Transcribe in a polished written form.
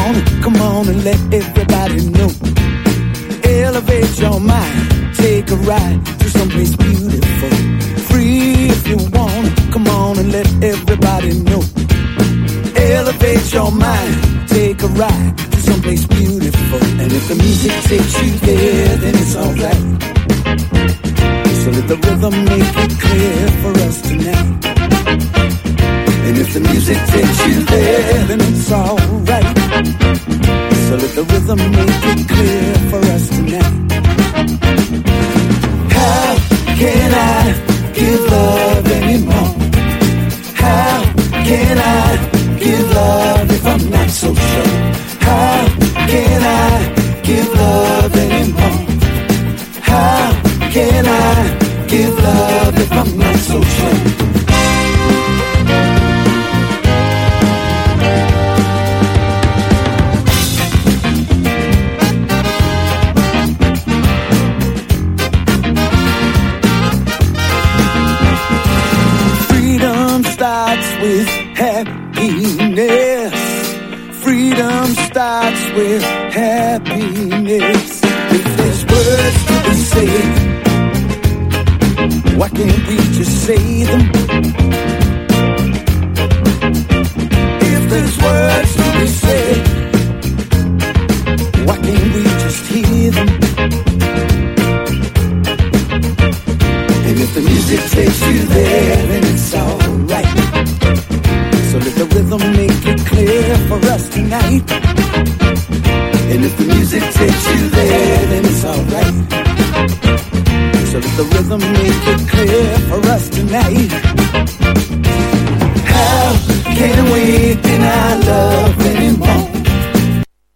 come on and let everybody know. Elevate your mind, take a ride to someplace beautiful. Free if you wanna, come on and let everybody know. Elevate your mind, take a ride to someplace beautiful. And if the music takes you there, then it's alright. So let the rhythm make it clear for us tonight. And if the music takes you there, then it's alright. So let the rhythm make it clear for us tonight. How can I give love anymore? How can I give love if I'm not so sure? How can I give love anymore? How can I give love if I'm not so sure? With happiness, freedom starts with happiness. If there's words to be said, why can't we just say them? If there's words to be said, why can't we just hear them? And if the music takes you there, then it's alright. So let the rhythm make it clear for us tonight. And if the music takes you there, then it's alright. So let the rhythm make it clear for us tonight. How can we deny love anymore?